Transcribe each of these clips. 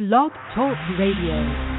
Blog Talk Radio.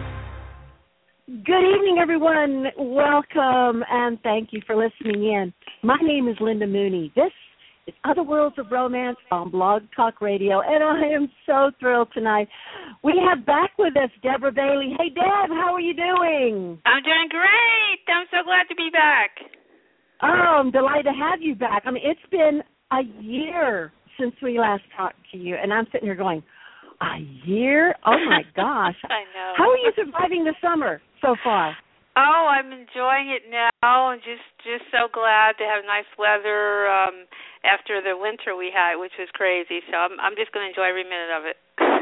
Good evening, everyone. Welcome, and thank you for listening in. My name is Linda Mooney. This is Other Worlds of Romance on Blog Talk Radio, and I am so thrilled tonight. We have back with us Deborah Bailey. Hey, Deb, how are you doing? I'm doing great. I'm so glad to be back. Oh, I'm delighted to have you back. I mean, it's been a year since we last talked to you, and I'm sitting here going, a year? Oh, my gosh. I know. How are you surviving the summer so far? Oh, I'm enjoying it now. I'm just so glad to have nice weather after the winter we had, which was crazy. So I'm just going to enjoy every minute of it.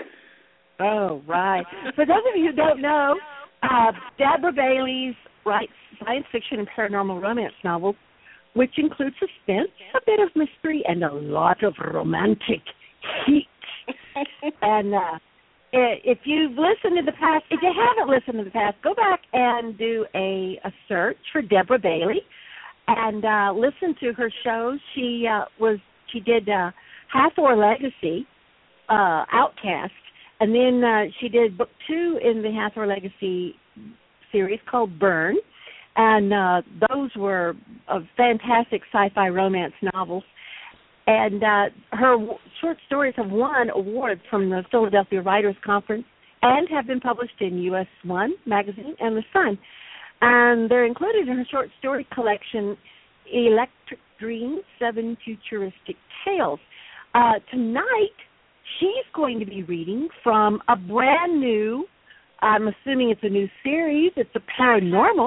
Oh, right. For those of you who don't know, Deborah Bailey writes science fiction and paranormal romance novels, which include suspense, a bit of mystery, and a lot of romantic heat. And if you've listened in the past, if you haven't listened in the past, go back and do a search for Deborah Bailey and listen to her shows. She did Hathor Legacy, Outcast, and then she did book 2 in the Hathor Legacy series called Burn, and those were fantastic sci-fi romance novels. And her short stories have won awards from the Philadelphia Writers Conference and have been published in US 1 magazine and The Sun. And they're included in her short story collection, Electric Dreams, 7 Futuristic Tales. Tonight, she's going to be reading from a brand new, I'm assuming it's a new series, it's a paranormal.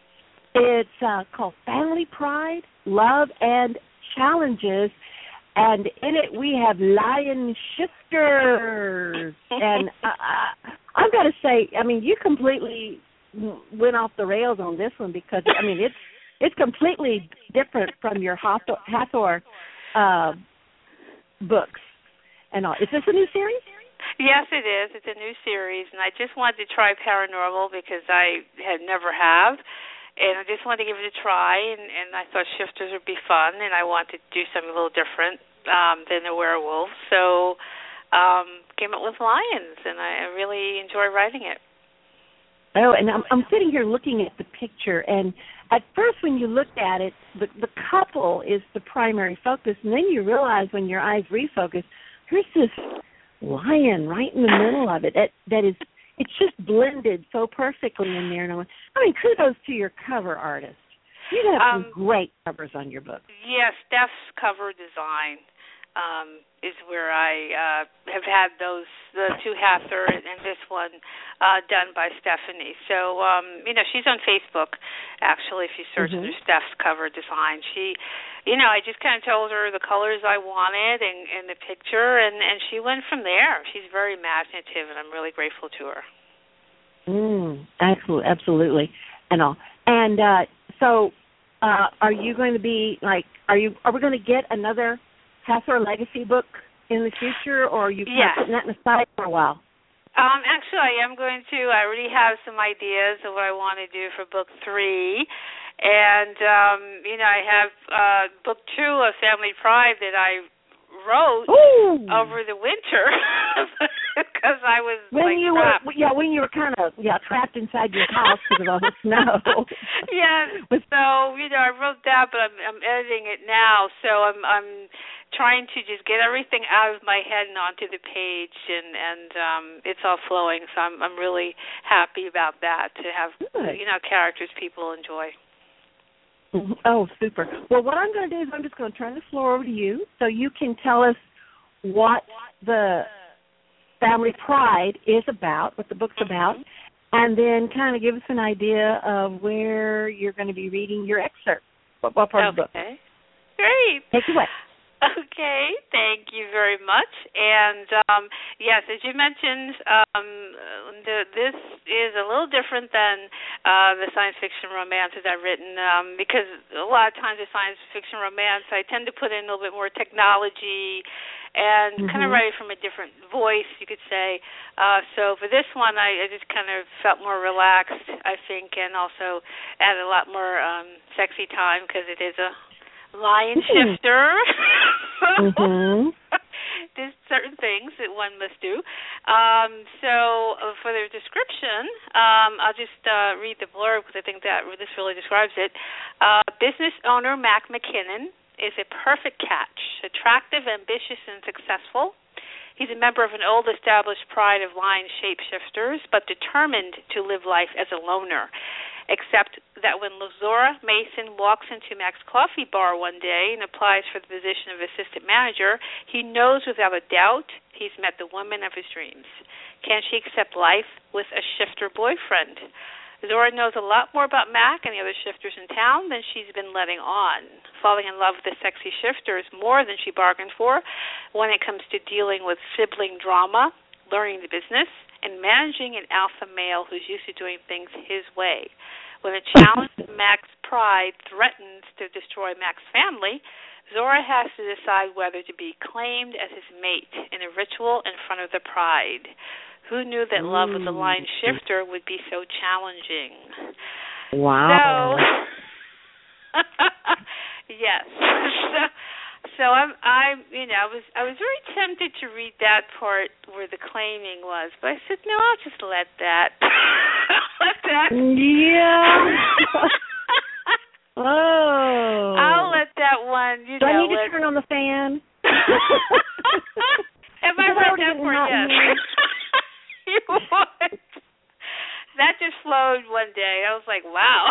It's called Family Pride, Love, and Challenges. And in it, we have lion shifters. And I've got to say, I mean, you completely went off the rails on this one because, I mean, it's completely different from your Hathor books and all. Is this a new series? Yes, it is. It's a new series, and I just wanted to try paranormal because I had never have. And I just wanted to give it a try, and I thought shifters would be fun, and I wanted to do something a little different than a werewolf. So came up with lions, and I really enjoy writing it. Oh, and I'm sitting here looking at the picture, and at first when you look at it, the couple is the primary focus, and then you realize when your eyes refocus, there's this lion right in the middle of it that is... It's just blended so perfectly in there. And I mean, kudos to your cover artist. You have some great covers on your book. Yes, Steph's cover design is where I have had the 2 Hathor and this one done by Stephanie. So, she's on Facebook, actually, if you search under Steph's cover design. She, I just kind of told her the colors I wanted and the picture, and she went from there. She's very imaginative, and I'm really grateful to her. Absolutely. And all. And so are you going to be, are we going to get another Hathor Legacy book in the future, or are you kind of putting that in the side for a while? Actually, I am going to. I already have some ideas of what I want to do for book 3. And, I have book 2 of Family Pride that I wrote over the winter because I was trapped. When you were kind of trapped inside your house because of all the snow. So I wrote that, but I'm editing it now. So I'm trying to just get everything out of my head and onto the page, and it's all flowing. So I'm really happy about that, to have characters people enjoy. Oh, super. Well, what I'm going to do is I'm just going to turn the floor over to you so you can tell us what the Family Pride is about, what the book's about, and then kind of give us an idea of where you're going to be reading your excerpt. What part of the book? Okay. Great. Take it away. Okay, thank you very much. And yes, as you mentioned, this is a little different than the science fiction romances I've written because a lot of times with science fiction romance, I tend to put in a little bit more technology and kind of write it from a different voice, you could say. So for this one, I just kind of felt more relaxed, I think, and also added a lot more sexy time because it is a lion shifter. there's certain things that one must do. So for their description, I'll just read the blurb because I think that this really describes it. Business owner Mac McKinnon is a perfect catch, attractive, ambitious, and successful. He's a member of an old established pride of line shapeshifters, but determined to live life as a loner. Except that when Zora Mason walks into Mac's coffee bar one day and applies for the position of assistant manager, he knows without a doubt he's met the woman of his dreams. Can she accept life with a shifter boyfriend? Zora knows a lot more about Mac and the other shifters in town than she's been letting on. Falling in love with the sexy shifter is more than she bargained for when it comes to dealing with sibling drama, learning the business, and managing an alpha male who's used to doing things his way. When a challenge to Mac's pride threatens to destroy Mac's family, Zora has to decide whether to be claimed as his mate in a ritual in front of the pride. Who knew that love with a line shifter would be so challenging? Wow. So, yes. So I was very tempted to read that part where the claiming was, but I said no, I'll just let that. Yeah. Oh. I'll let that one. Do I need to turn on the fan? Have I read that part? Yes. You would. That just flowed one day. I was like, wow.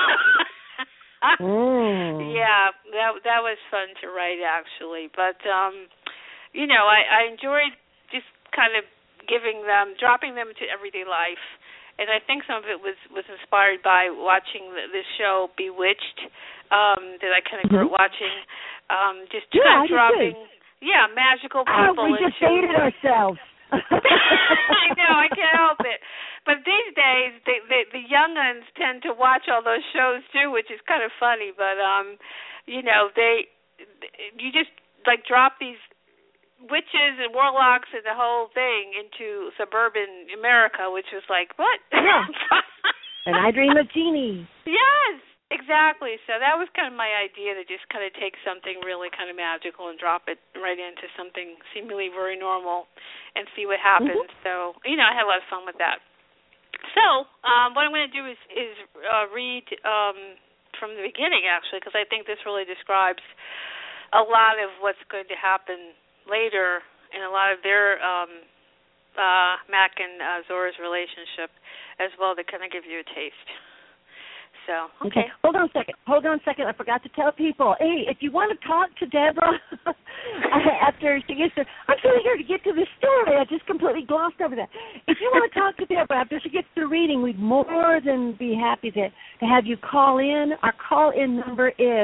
Yeah, that was fun to write actually. But I enjoyed just kind of dropping them into everyday life. And I think some of it was inspired by watching this show Bewitched that I kind of grew up watching. Just kind of dropping, magical people. We just dated ourselves. I know, I can't help it. But these days, the young uns tend to watch all those shows too, which is kind of funny. But you just like drop these witches and warlocks and the whole thing into suburban America, which was like, what? Yeah. And I Dream of Jeannie. Yes, exactly. So that was kind of my idea, to just kind of take something really kind of magical and drop it right into something seemingly very normal and see what happens. So, I had a lot of fun with that. So what I'm going to do is read from the beginning, actually, because I think this really describes a lot of what's going to happen later in a lot of their Mac and Zora's relationship as well, to kind of give you a taste. So, okay. Hold on a second. I forgot to tell people. Hey, if you want to talk to Deborah after she gets to, I'm so eager to get to this story. I just completely glossed over that. If you want to talk to Deborah after she gets through reading, we'd more than be happy to have you call in. Our call-in number is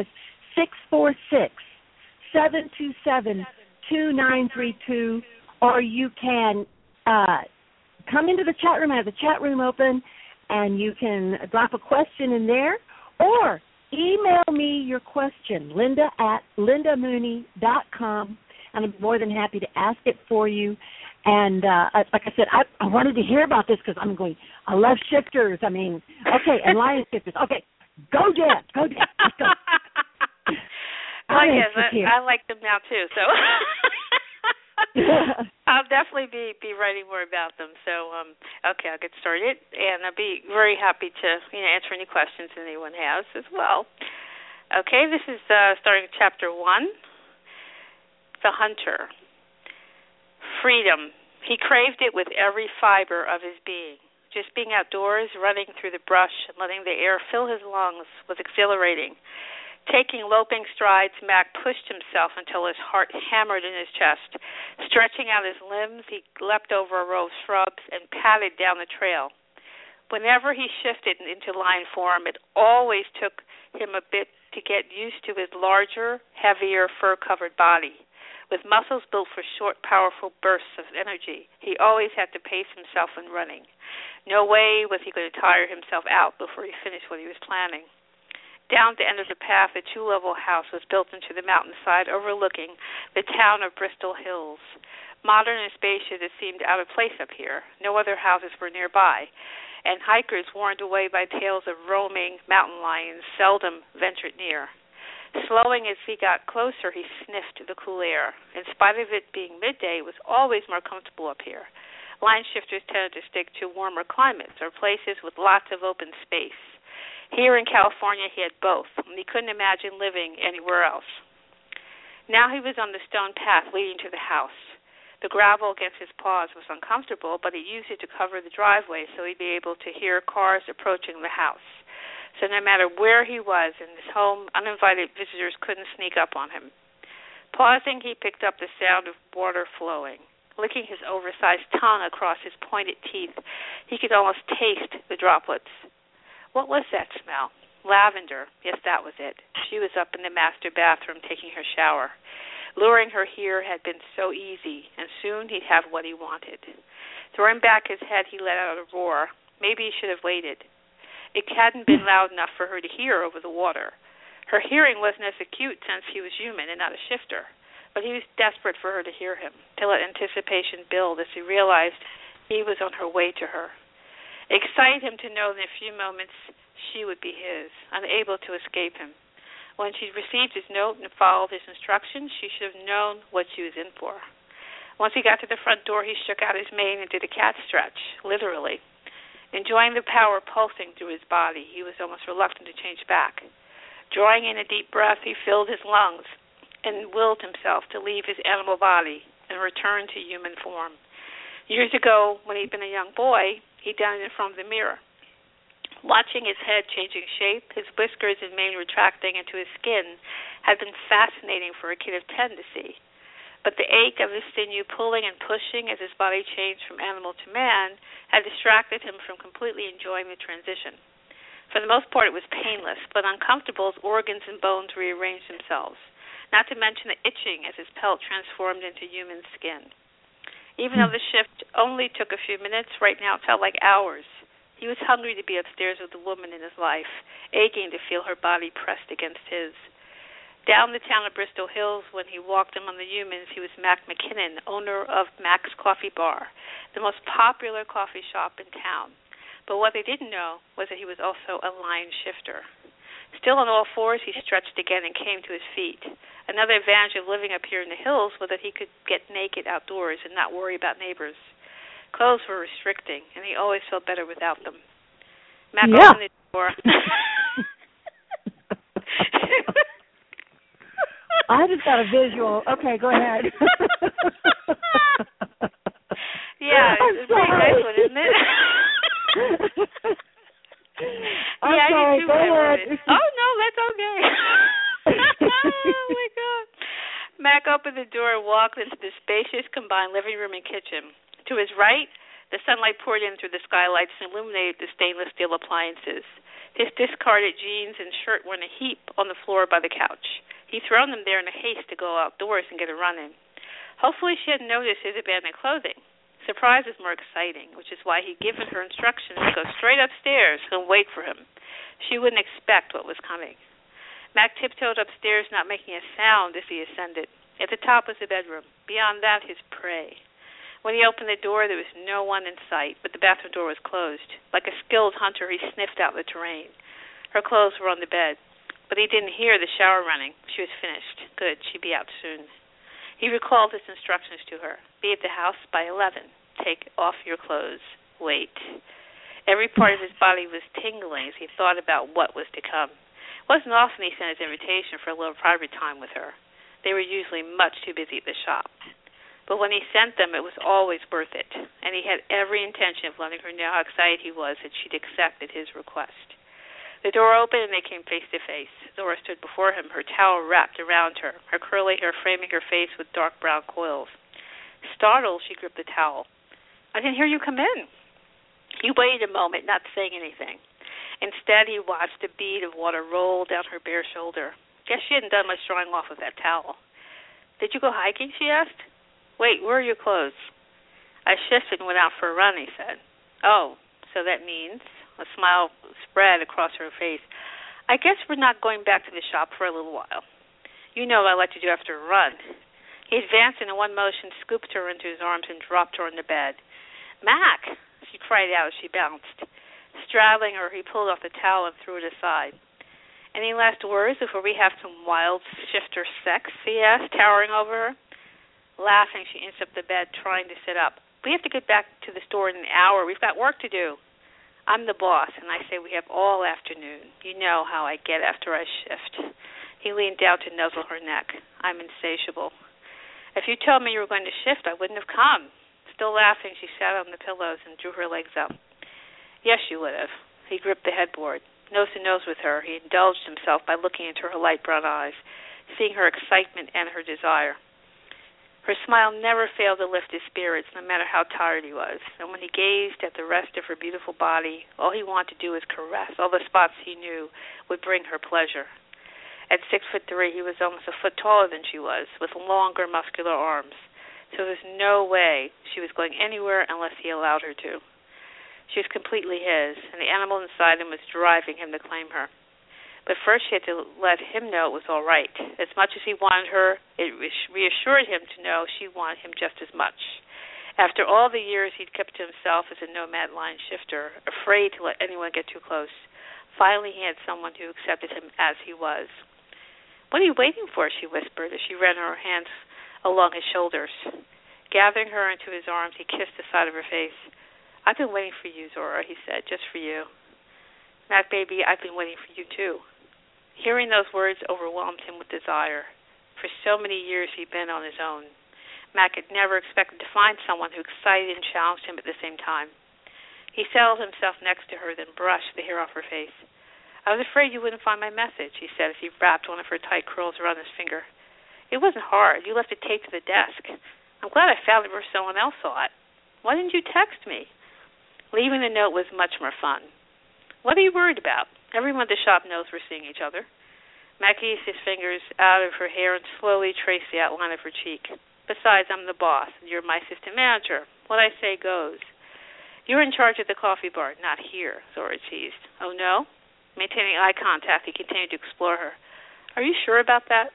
646-727-2932, or you can come into the chat room. I have the chat room open, and you can drop a question in there, or email me your question, linda@lindamooney.com, and I'm more than happy to ask it for you. And like I said, I wanted to hear about this because I love shifters. And lion shifters. Okay, go Deb. Let's go. Well, yes, I like them now too, so I'll definitely be writing more about them. So, okay, I'll get started, and I'll be very happy to answer any questions anyone has as well. Okay, this is starting Chapter 1, The Hunter. Freedom. He craved it with every fiber of his being. Just being outdoors, running through the brush, and letting the air fill his lungs was exhilarating. Taking loping strides, Mac pushed himself until his heart hammered in his chest. Stretching out his limbs, he leapt over a row of shrubs and padded down the trail. Whenever he shifted into lion form, it always took him a bit to get used to his larger, heavier, fur-covered body. With muscles built for short, powerful bursts of energy, he always had to pace himself in running. No way was he going to tire himself out before he finished what he was planning. Down the end of the path, a two-level house was built into the mountainside overlooking the town of Bristol Hills. Modern and spacious, it seemed out of place up here. No other houses were nearby, and hikers warned away by tales of roaming mountain lions seldom ventured near. Slowing as he got closer, he sniffed the cool air. In spite of it being midday, it was always more comfortable up here. Line shifters tended to stick to warmer climates or places with lots of open space. Here in California, he had both, and he couldn't imagine living anywhere else. Now he was on the stone path leading to the house. The gravel against his paws was uncomfortable, but he used it to cover the driveway so he'd be able to hear cars approaching the house. So no matter where he was in his home, uninvited visitors couldn't sneak up on him. Pausing, he picked up the sound of water flowing. Licking his oversized tongue across his pointed teeth, he could almost taste the droplets. What was that smell? Lavender. Yes, that was it. She was up in the master bathroom taking her shower. Luring her here had been so easy, and soon he'd have what he wanted. Throwing back his head, he let out a roar. Maybe he should have waited. It hadn't been loud enough for her to hear over the water. Her hearing wasn't as acute since he was human and not a shifter, but he was desperate for her to hear him, to let anticipation build as he realized he was on her way to her. It excited him to know that in a few moments she would be his, unable to escape him. When she received his note and followed his instructions, she should have known what she was in for. Once he got to the front door, he shook out his mane and did a cat stretch, literally. Enjoying the power pulsing through his body, he was almost reluctant to change back. Drawing in a deep breath, he filled his lungs and willed himself to leave his animal body and return to human form. Years ago, when he'd been a young boy, he'd done it in front of the mirror. Watching his head changing shape, his whiskers and mane retracting into his skin had been fascinating for a kid of 10 to see. But the ache of his sinew pulling and pushing as his body changed from animal to man had distracted him from completely enjoying the transition. For the most part, it was painless, but uncomfortable as organs and bones rearranged themselves, not to mention the itching as his pelt transformed into human skin. Even though the shift only took a few minutes, right now it felt like hours. He was hungry to be upstairs with the woman in his life, aching to feel her body pressed against his. Down the town of Bristol Hills, when he walked among the humans, he was Mac McKinnon, owner of Mac's Coffee Bar, the most popular coffee shop in town. But what they didn't know was that he was also a line shifter. Still on all fours, he stretched again and came to his feet. Another advantage of living up here in the hills was that he could get naked outdoors and not worry about neighbors. Clothes were restricting, and he always felt better without them. Mac opened the door. I just got a visual. Okay, go ahead. Yeah, it's a pretty nice one, isn't it? I'm sorry, go ahead. Oh, no, that's okay. Oh, my God. Mac opened the door and walked into the spacious combined living room and kitchen. To his right, the sunlight poured in through the skylights and illuminated the stainless steel appliances. His discarded jeans and shirt were in a heap on the floor by the couch. He'd thrown them there in a haste to go outdoors and get a run in. Hopefully she hadn't noticed his abandoned clothing. Surprise was more exciting, which is why he'd given her instructions to go straight upstairs and wait for him. She wouldn't expect what was coming. Mac tiptoed upstairs, not making a sound as he ascended. At the top was the bedroom. Beyond that, his prey. When he opened the door, there was no one in sight, but the bathroom door was closed. Like a skilled hunter, he sniffed out the terrain. Her clothes were on the bed, but he didn't hear the shower running. She was finished. Good, she'd be out soon. He recalled his instructions to her. Be at the house by 11. Take off your clothes. Wait. Every part of his body was tingling as he thought about what was to come. It wasn't often he sent his invitation for a little private time with her. They were usually much too busy at the shop. But when he sent them, it was always worth it, and he had every intention of letting her know how excited he was that she'd accepted his request. The door opened, and they came face to face. Zora stood before him, her towel wrapped around her, her curly hair framing her face with dark brown coils. Startled, she gripped the towel. I didn't hear you come in. He waited a moment, not saying anything. Instead, he watched a bead of water roll down her bare shoulder. Guess she hadn't done much drying off with that towel. Did you go hiking, she asked. Wait, where are your clothes? I shifted and went out for a run, he said. Oh, so that means, a smile spread across her face, I guess we're not going back to the shop for a little while. You know what I like to do after a run. He advanced and in one motion scooped her into his arms and dropped her on the bed. Mac, she cried out as she bounced. Straddling her, he pulled off the towel and threw it aside. Any last words before we have some wild shifter sex, he asked, towering over her. Laughing, she inched up the bed, trying to sit up. We have to get back to the store in an hour. We've got work to do. I'm the boss, and I say we have all afternoon. You know how I get after I shift. He leaned down to nuzzle her neck. I'm insatiable. If you told me you were going to shift, I wouldn't have come. Still laughing, she sat on the pillows and drew her legs up. Yes, you would have. He gripped the headboard. Nose to nose with her, he indulged himself by looking into her light brown eyes, seeing her excitement and her desire. Her smile never failed to lift his spirits, no matter how tired he was, and when he gazed at the rest of her beautiful body, all he wanted to do was caress all the spots he knew would bring her pleasure. At 6'3", he was almost a foot taller than she was, with longer, muscular arms, so there was no way she was going anywhere unless he allowed her to. She was completely his, and the animal inside him was driving him to claim her. But first she had to let him know it was all right. As much as he wanted her, it reassured him to know she wanted him just as much. After all the years he'd kept to himself as a nomad line shifter, afraid to let anyone get too close, finally he had someone who accepted him as he was. What are you waiting for? She whispered as she ran her hands along his shoulders. Gathering her into his arms, he kissed the side of her face. I've been waiting for you, Zora, he said, just for you. Mac, baby, I've been waiting for you, too. Hearing those words overwhelmed him with desire. For so many years he'd been on his own. Mac had never expected to find someone who excited and challenged him at the same time. He settled himself next to her, then brushed the hair off her face. I was afraid you wouldn't find my message, he said as he wrapped one of her tight curls around his finger. It wasn't hard. You left it taped to the desk. I'm glad I found it before someone else saw it. Why didn't you text me? Leaving the note was much more fun. What are you worried about? Everyone at the shop knows we're seeing each other. Mac eased his fingers out of her hair and slowly traced the outline of her cheek. Besides, I'm the boss, and you're my assistant manager. What I say goes. You're in charge of the coffee bar, not here, Zora teased. Oh, no? Maintaining eye contact, he continued to explore her. Are you sure about that?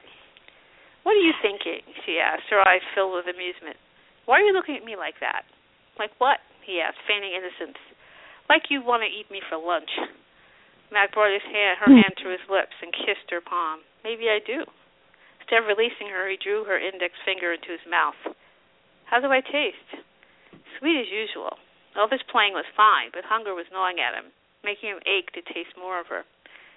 What are you thinking? She asked, her eyes filled with amusement. Why are you looking at me like that? Like what? He asked, feigning innocence. Like you want to eat me for lunch. Mac brought her hand to his lips and kissed her palm. Maybe I do. Instead of releasing her, he drew her index finger into his mouth. How do I taste? Sweet as usual. All this playing was fine, but hunger was gnawing at him, making him ache to taste more of her.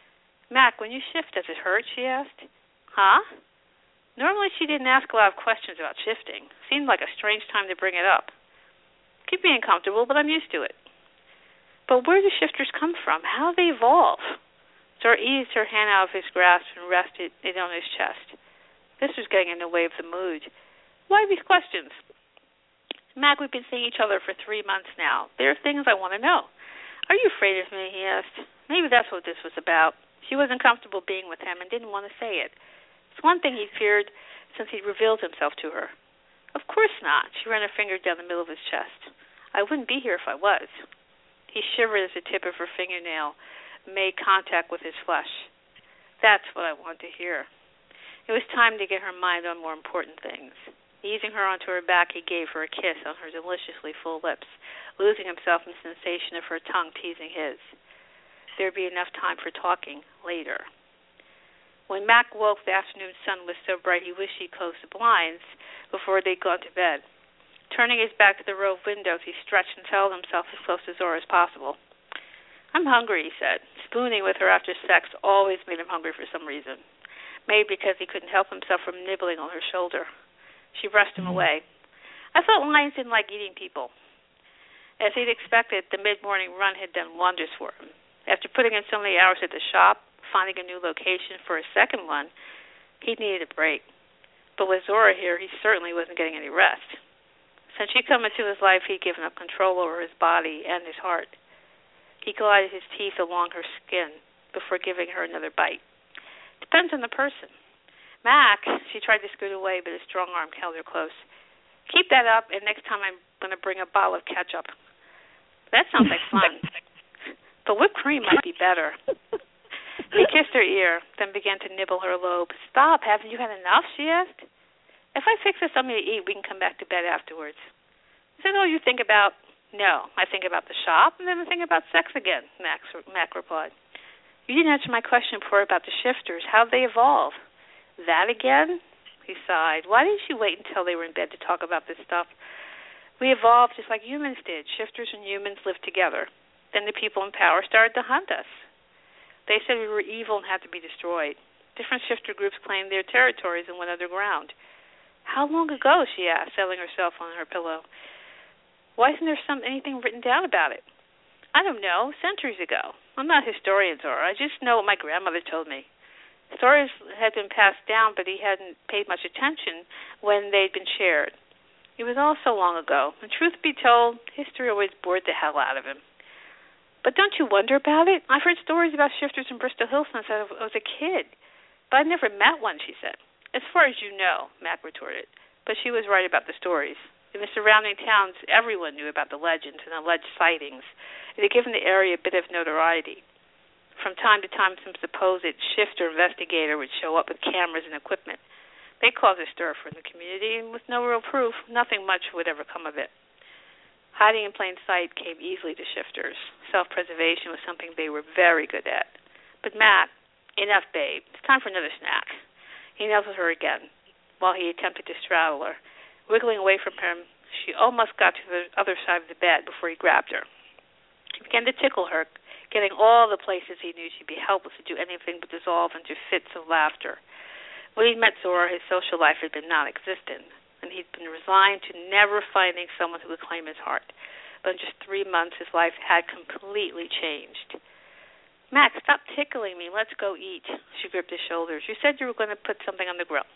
Mac, when you shift, does it hurt? She asked. Huh? Normally she didn't ask a lot of questions about shifting. Seemed like a strange time to bring it up. Keep me uncomfortable, but I'm used to it. But where do shifters come from? How do they evolve? Zora eased her hand out of his grasp and rested it on his chest. This was getting in the way of the mood. Why these questions? Mac, we've been seeing each other for 3 months now. There are things I want to know. Are you afraid of me? He asked. Maybe that's what this was about. She wasn't comfortable being with him and didn't want to say it. It's one thing he feared since he'd revealed himself to her. Of course not. She ran her finger down the middle of his chest. I wouldn't be here if I was. He shivered as the tip of her fingernail made contact with his flesh. That's what I want to hear. It was time to get her mind on more important things. Easing her onto her back, he gave her a kiss on her deliciously full lips, losing himself in the sensation of her tongue teasing his. There'd be enough time for talking later. When Mac woke, the afternoon sun was so bright he wished he'd closed the blinds before they'd gone to bed. Turning his back to the row of windows, he stretched and settled himself as close to Zora as possible. I'm hungry, he said. Spooning with her after sex always made him hungry for some reason. Maybe because he couldn't help himself from nibbling on her shoulder. She brushed him away. I thought lions didn't like eating people. As he'd expected, the mid-morning run had done wonders for him. After putting in so many hours at the shop, finding a new location for his second one, he needed a break. But with Zora here, he certainly wasn't getting any rest. Since she'd come into his life, he'd given up control over his body and his heart. He glided his teeth along her skin before giving her another bite. Depends on the person. Mac, she tried to scoot away, but his strong arm held her close. Keep that up, and next time I'm going to bring a bottle of ketchup. That sounds like fun. But whipped cream might be better. He kissed her ear, then began to nibble her lobe. Stop, haven't you had enough? She asked. If I fix us something to eat, we can come back to bed afterwards. Is that all you think about? No, I think about the shop, and then I think about sex again, Mac replied. You didn't answer my question before about the shifters. How'd they evolve? That again? He sighed. Why didn't you wait until they were in bed to talk about this stuff? We evolved just like humans did. Shifters and humans lived together. Then the people in power started to hunt us. They said we were evil and had to be destroyed. Different shifter groups claimed their territories and went underground. How long ago? She asked, settling herself on her pillow. Why isn't there anything written down about it? I don't know. Centuries ago. I'm not a historian, Zora. I just know what my grandmother told me. Stories had been passed down, but he hadn't paid much attention when they'd been shared. It was all so long ago, and truth be told, history always bored the hell out of him. But don't you wonder about it? I've heard stories about shifters in Bristol Hills since I was a kid, but I've never met one, she said. As far as you know, Mac retorted, but she was right about the stories. In the surrounding towns, everyone knew about the legends and alleged sightings. It had given the area a bit of notoriety. From time to time, some supposed shifter investigator would show up with cameras and equipment. They caused a stir in the community, and with no real proof, nothing much would ever come of it. Hiding in plain sight came easily to shifters. Self-preservation was something they were very good at. But Matt, enough, babe. It's time for another snack. He nuzzled her again, while he attempted to straddle her. Wiggling away from him, she almost got to the other side of the bed before he grabbed her. He began to tickle her, getting all the places he knew she'd be helpless to do anything but dissolve into fits of laughter. When he met Zora, his social life had been non-existent, and he'd been resigned to never finding someone who would claim his heart. But in just 3 months, his life had completely changed. Max, stop tickling me. Let's go eat. She gripped his shoulders. You said you were going to put something on the grill.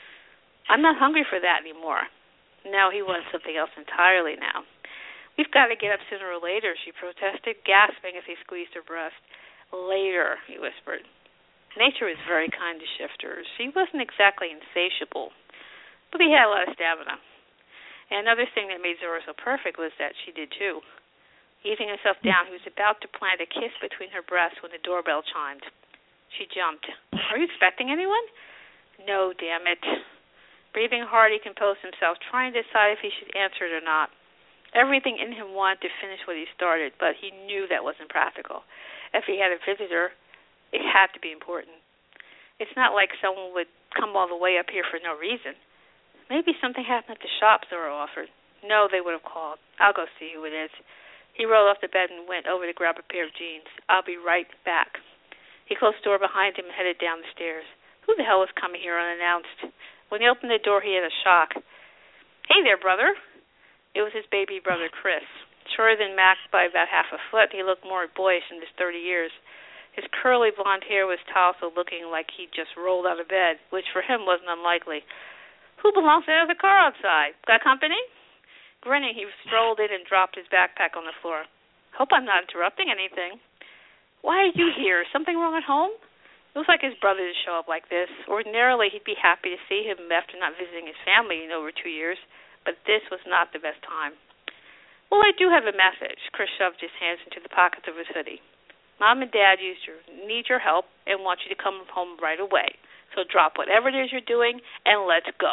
I'm not hungry for that anymore. No, he wanted something else entirely now. We've got to get up sooner or later, she protested, gasping as he squeezed her breast. Later, he whispered. Nature was very kind to shifters. He wasn't exactly insatiable, but he had a lot of stamina. And another thing that made Zora so perfect was that she did too. Easing himself down, he was about to plant a kiss between her breasts when the doorbell chimed. She jumped. Are you expecting anyone? No, damn it. Breathing hard, he composed himself, trying to decide if he should answer it or not. Everything in him wanted to finish what he started, but he knew that wasn't practical. If he had a visitor, it had to be important. It's not like someone would come all the way up here for no reason. Maybe something happened at the shop, Zora offered. No, they would have called. I'll go see who it is. He rolled off the bed and went over to grab a pair of jeans. I'll be right back. He closed the door behind him and headed down the stairs. Who the hell was coming here unannounced? When he opened the door, he had a shock. Hey there, brother. It was his baby brother, Chris. Shorter than Max by about half a foot, he looked more boyish in his 30 years. His curly blonde hair was tousled, looking like he'd just rolled out of bed, which for him wasn't unlikely. Who belongs to the car outside? Got company? Grinning, he strolled in and dropped his backpack on the floor. Hope I'm not interrupting anything. Why are you here? Something wrong at home? It was like his brother to show up like this. Ordinarily, he'd be happy to see him after not visiting his family in over 2 years, but this was not the best time. Well, I do have a message. Chris shoved his hands into the pockets of his hoodie. Mom and Dad need your help and want you to come home right away. So drop whatever it is you're doing and let's go.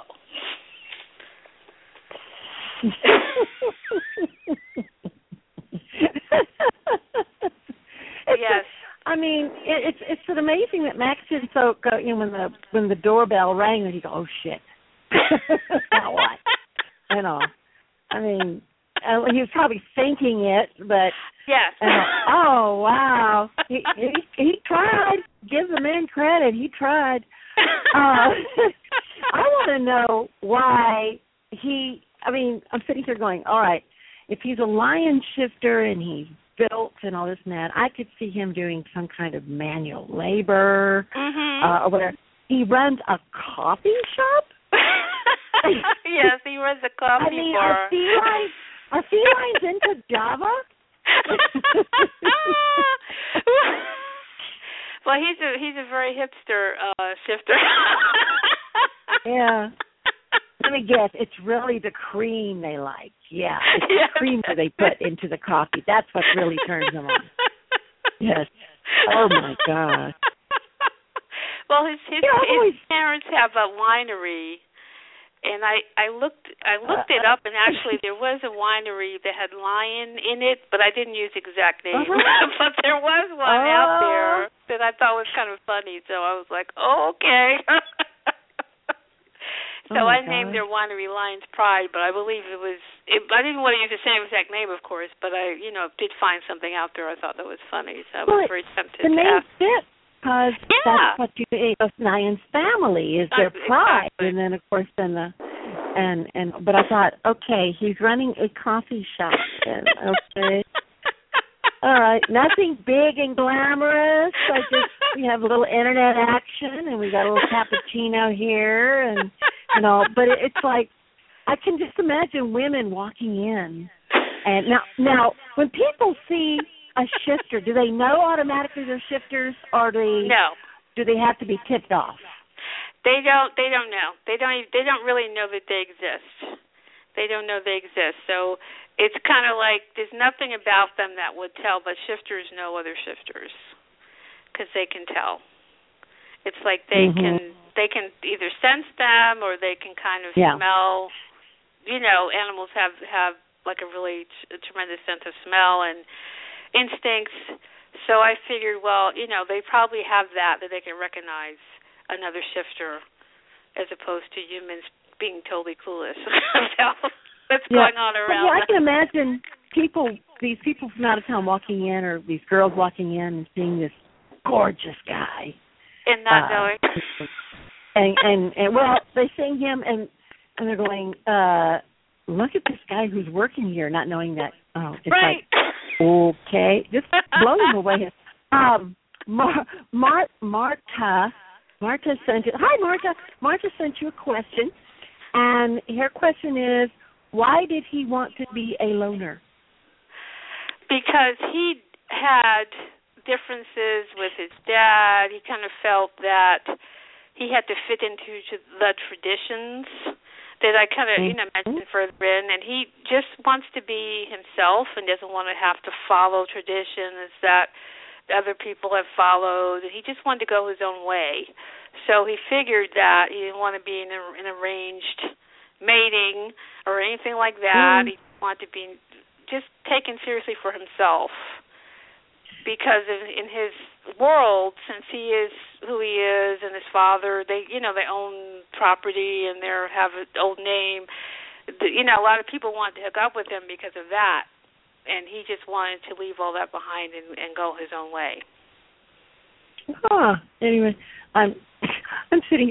Yes. I mean, it's an amazing that Max didn't go, when the doorbell rang and he go, oh shit. Now what? You know. I mean, he was probably thinking it, but yes. Oh wow, he tried. Give the man credit. He tried. I want to know why he. I mean, I'm sitting here going, all right, if he's a lion shifter and he's built and all this and that, I could see him doing some kind of manual labor or whatever. He runs a coffee shop. Yes, he runs a coffee bar. Are felines into Java? Well, he's a very hipster shifter. Yeah. Let me guess. It's really the cream they like. Yeah, it's the cream that they put into the coffee. That's what really turns them on. Yes. Oh my God. Well, his parents have a winery, And I looked it up, and actually there was a winery that had lion in it, but I didn't use exact name. But there was one out there that I thought was kind of funny, so I was like, oh, okay. So I named their winery Lion's Pride, but I believe I didn't want to use the same exact name, of course, but I, did find something out there I thought that was funny, so I was very tempted to ask. The name fits because that's what Lion's family is their pride, exactly. And then, of course, but I thought, okay, he's running a coffee shop, then, okay. All right, nothing big and glamorous. We have a little internet action, and we got a little cappuccino here, and all. But it's like I can just imagine women walking in, and now when people see a shifter, do they know automatically they're shifters, or no? Do they have to be tipped off? They don't know. They don't really know that they exist. They don't know they exist. So it's kind of like there's nothing about them that would tell, but shifters know other shifters because they can tell. It's like they can either sense them or they can kind of smell. Animals have like a really tremendous sense of smell and instincts. So I figured, well, they probably have that they can recognize another shifter as opposed to humans being totally clueless about what's going on around them. I can imagine these people from out of town walking in, or these girls walking in and seeing this gorgeous guy. And not knowing. And well, they see him and they're going, look at this guy who's working here, not knowing that. Oh, it's right. Like, okay, just blow him away. Marta sent you. Hi, Marta. Marta sent you a question, and her question is, why did he want to be a loner? Because he had differences with his dad. He kind of felt that he had to fit into the traditions that I kind of mentioned further in, and he just wants to be himself and doesn't want to have to follow traditions that other people have followed. He just wanted to go his own way. So he figured that he didn't want to be in an arranged mating or anything like that. He wanted to be just taken seriously for himself. Because in his world, since he is who he is, and his father, they own property and they have an old name. A lot of people wanted to hook up with him because of that, and he just wanted to leave all that behind and go his own way. Anyway, I'm sitting.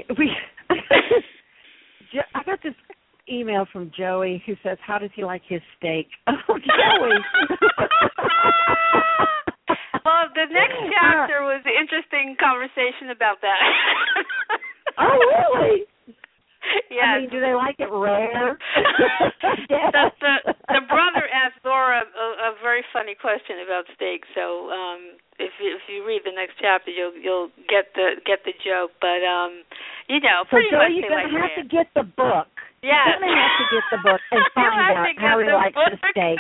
I got this email from Joey who says, "How does he like his steak?" Oh, Joey. Well, the next chapter was an interesting conversation about that. Oh, really? Yeah. I mean, do they like it rare? The brother asked Laura a very funny question about steak. So if you read the next chapter, you'll get the joke. But pretty so much you're going to have to get the book. Yeah. You're going to have to get the book and find out how he likes the steak.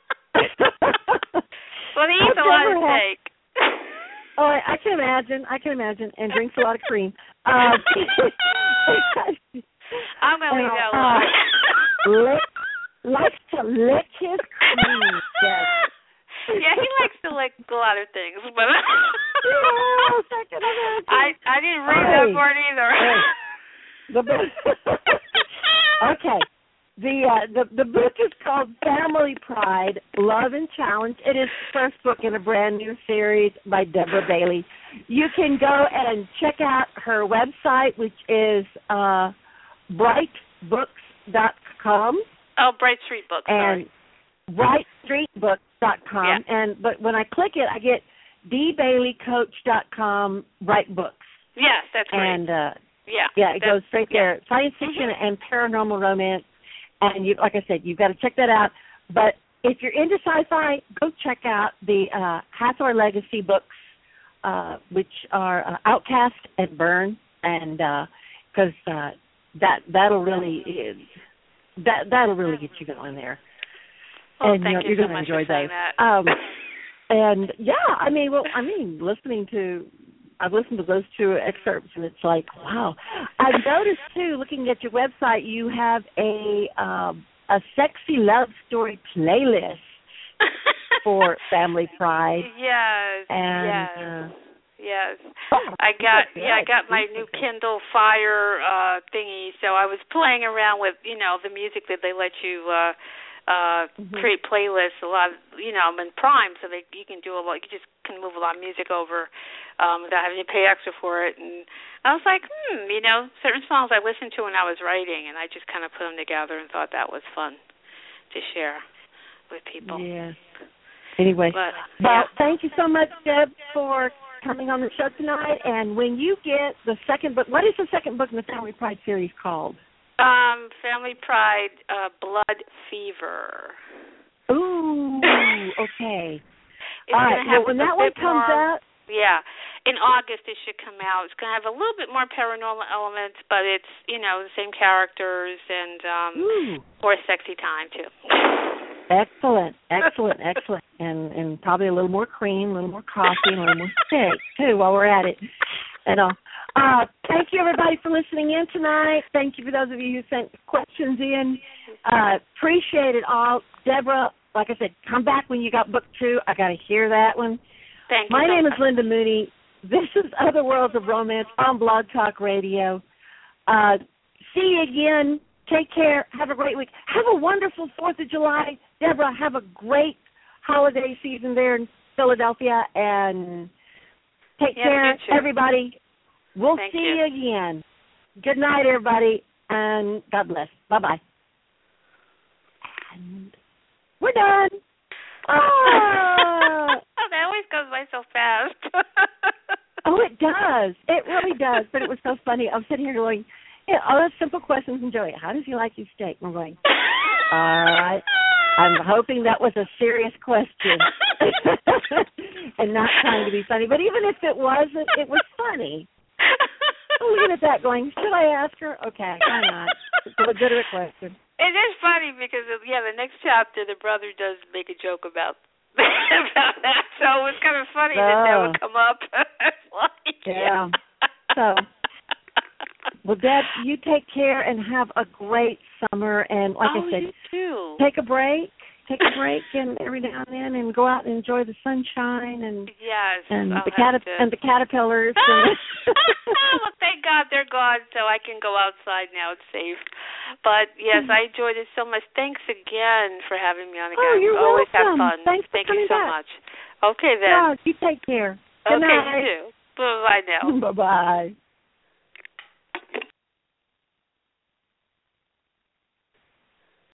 Well, he eats a lot of steak. Oh, I can imagine, and drinks a lot of cream. I'm going to leave that alone. Likes to lick his cream. Yes. Yeah, he likes to lick a lot of things, but I didn't read that part either. Okay. The book is called Family Pride, Love and Challenge. It is the first book in a brand new series by Deborah Bailey. You can go and check out her website, which is brightbooks.com. Oh, Bright Street Books. And brightstreetbooks.com. Yeah. But when I click it, I get dbaileycoach.com, Bright Books. Yes, that's right. And it goes straight there. Science fiction and paranormal romance. And like I said, you've got to check that out. But if you're into sci-fi, go check out the Hathor Legacy books, which are Outcast and Burn, and because that'll really get you going there. Well, and thank you're you so going to much enjoy for saying those. that. And I've listened to those two excerpts, and it's like, wow. I've noticed too, looking at your website, you have a sexy love story playlist for Family Pride. Yes. And, yes. Oh, I got my new Kindle Fire thingy, so I was playing around with, the music that they let you create playlists. A lot of, I'm in Prime, so you can do a lot. You just can move a lot of music over without having to pay extra for it. And I was like, certain songs I listened to when I was writing, and I just kind of put them together and thought that was fun to share with people. Yes. Anyway, thank you so much, Deb, for coming on the show tonight. And when you get the second book, what is the second book in the Family Pride series called? Family Pride, Blood Fever. Ooh, okay. It's all right. Well, when that one comes out. Yeah. In August it should come out. It's going to have a little bit more paranormal elements, but it's, the same characters and more sexy time, too. Excellent. And probably a little more cream, a little more coffee, and a little more steak, too, while we're at it. And thank you, everybody, for listening in tonight. Thank you for those of you who sent questions in. Appreciate it all. Deborah, like I said, come back when you got book 2. I got to hear that one. Thank you. My name is Linda Mooney. This is Other Worlds of Romance on Blog Talk Radio. See you again. Take care. Have a great week. Have a wonderful 4th of July. Deborah, have a great holiday season there in Philadelphia. And take care, everybody. We'll see you again. Good night, everybody, and God bless. Bye-bye. And we're done. That always goes by so fast. Oh, it does. It really does. But it was so funny. I'm sitting here going, all those simple questions from Joey. How does he like his steak? And I'm going, all right. I'm hoping that was a serious question and not trying to be funny. But even if it wasn't, it was funny. I'll leave it at that going, should I ask her? Okay, why not? It's a legitimate question. It is funny because, the next chapter, the brother does make a joke about that. So it was kind of funny that would come up. Yeah. So, well, Deb, you take care and have a great summer. And like I said, you too. Take a break and every now and then, and go out and enjoy the sunshine and the caterpillars. Well, thank God they're gone, so I can go outside now. It's safe. But yes, I enjoyed it so much. Thanks again for having me on again. Oh, you're always welcome. Have fun. Thank you so much. Okay then. Yeah, you take care. Good night. You too. Bye now. Bye-bye.